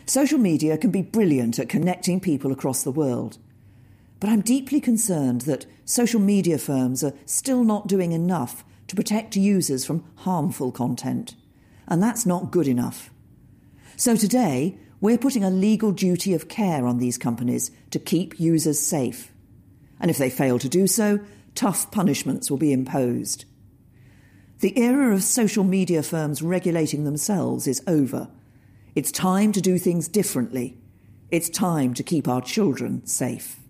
Social media can be brilliant at connecting people across the world. But I'm deeply concerned that social media firms are still not doing enough to protect users from harmful content. And that's not good enough. So today, we're putting a legal duty of care on these companies to keep users safe. And if they fail to do so, tough punishments will be imposed. The era of social media firms regulating themselves is over. It's time to do things differently. It's time to keep our children safe.